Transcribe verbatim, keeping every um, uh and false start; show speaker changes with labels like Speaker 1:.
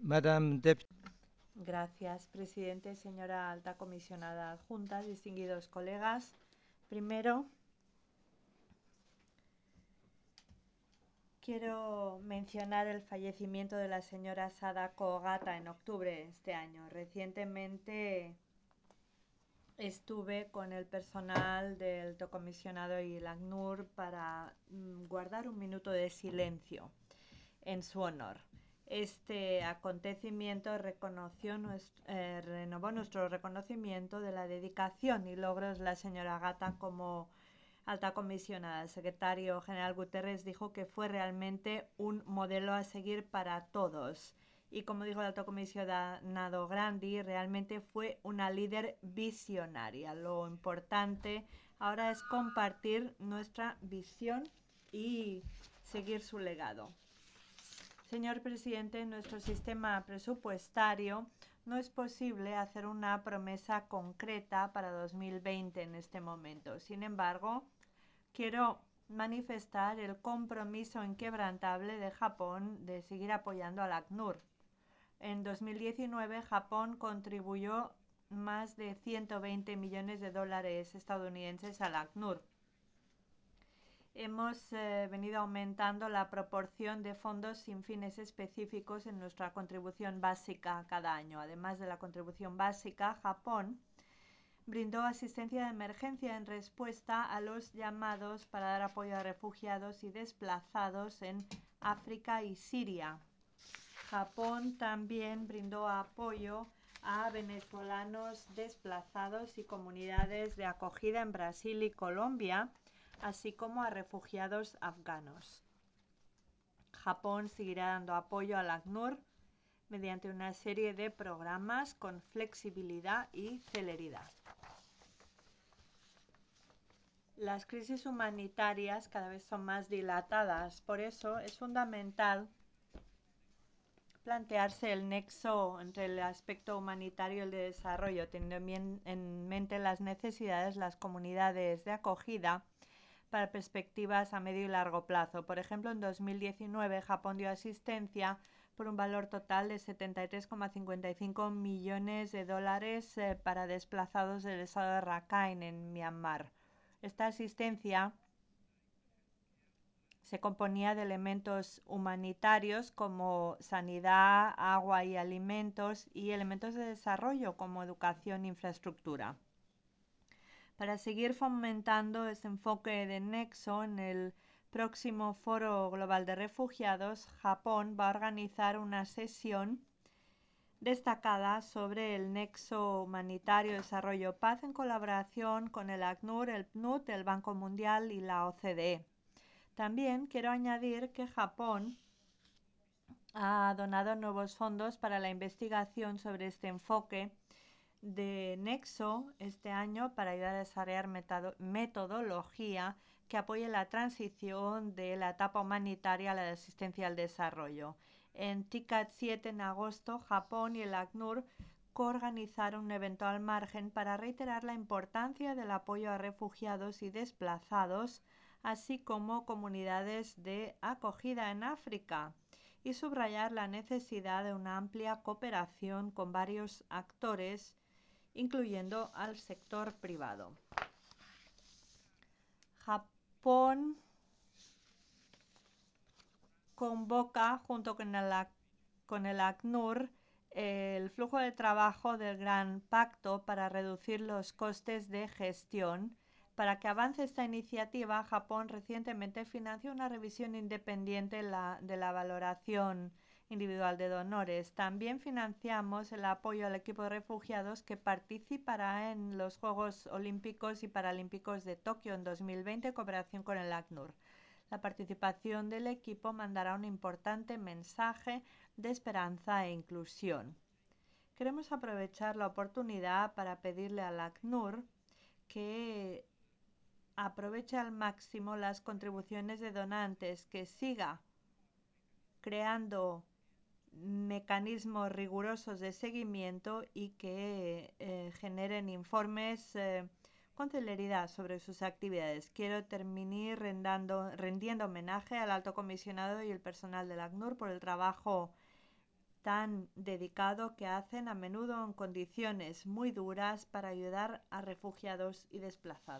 Speaker 1: Madam Deputy.
Speaker 2: Gracias, presidente, señora alta comisionada adjunta, distinguidos colegas. Primero, quiero mencionar el fallecimiento de la señora Sadako Ogata en octubre de este año. Recientemente estuve con el personal del alto comisionado y el ACNUR para mm, guardar un minuto de silencio en su honor. Este acontecimiento reconoció nuestro, eh, renovó nuestro reconocimiento de la dedicación y logros de la señora Gata como alta comisionada. El secretario general Guterres dijo que fue realmente un modelo a seguir para todos. Y como dijo el alto comisionado Grandi, realmente fue una líder visionaria. Lo importante ahora es compartir nuestra visión y seguir su legado. Señor presidente, en nuestro sistema presupuestario no es posible hacer una promesa concreta para dos mil veinte en este momento. Sin embargo, quiero manifestar el compromiso inquebrantable de Japón de seguir apoyando al ACNUR. En dos mil diecinueve, Japón contribuyó más de ciento veinte millones de dólares estadounidenses al ACNUR. Hemos eh, venido aumentando la proporción de fondos sin fines específicos en nuestra contribución básica cada año. Además de la contribución básica, Japón brindó asistencia de emergencia en respuesta a los llamados para dar apoyo a refugiados y desplazados en África y Siria. Japón también brindó apoyo a venezolanos desplazados y comunidades de acogida en Brasil y Colombia, así como a refugiados afganos. Japón seguirá dando apoyo al ACNUR mediante una serie de programas con flexibilidad y celeridad. Las crisis humanitarias cada vez son más dilatadas, por eso es fundamental plantearse el nexo entre el aspecto humanitario y el de desarrollo, teniendo en mente las necesidades de las comunidades de acogida para perspectivas a medio y largo plazo. Por ejemplo, en dos mil diecinueve Japón dio asistencia por un valor total de setenta y tres coma cincuenta y cinco millones de dólares eh, para desplazados del estado de Rakhine en Myanmar. Esta asistencia se componía de elementos humanitarios como sanidad, agua y alimentos y elementos de desarrollo como educación e infraestructura. Para seguir fomentando ese enfoque de nexo en el próximo Foro Global de Refugiados, Japón va a organizar una sesión destacada sobre el nexo humanitario, desarrollo, paz en colaboración con el ACNUR, el P N U D, el Banco Mundial y la O C D E. También quiero añadir que Japón ha donado nuevos fondos para la investigación sobre este enfoque de nexo este año para ayudar a desarrollar metodología que apoye la transición de la etapa humanitaria a la asistencia al desarrollo. En TICAD siete en agosto, Japón y el ACNUR coorganizaron un evento al margen para reiterar la importancia del apoyo a refugiados y desplazados, así como comunidades de acogida en África, y subrayar la necesidad de una amplia cooperación con varios actores, incluyendo al sector privado. Japón convoca, junto con el, con el ACNUR, el flujo de trabajo del Gran Pacto para reducir los costes de gestión. Para que avance esta iniciativa, Japón recientemente financió una revisión independiente de la, de la valoración individual de donores. También financiamos el apoyo al equipo de refugiados que participará en los Juegos Olímpicos y Paralímpicos de Tokio en dos mil veinte en cooperación con el ACNUR. La participación del equipo mandará un importante mensaje de esperanza e inclusión. Queremos aprovechar la oportunidad para pedirle al ACNUR que aproveche al máximo las contribuciones de donantes, que siga creando mecanismos rigurosos de seguimiento y que eh, generen informes eh, con celeridad sobre sus actividades. Quiero terminar rendando, rendiendo homenaje al alto comisionado y el personal del ACNUR por el trabajo tan dedicado que hacen a menudo en condiciones muy duras para ayudar a refugiados y desplazados.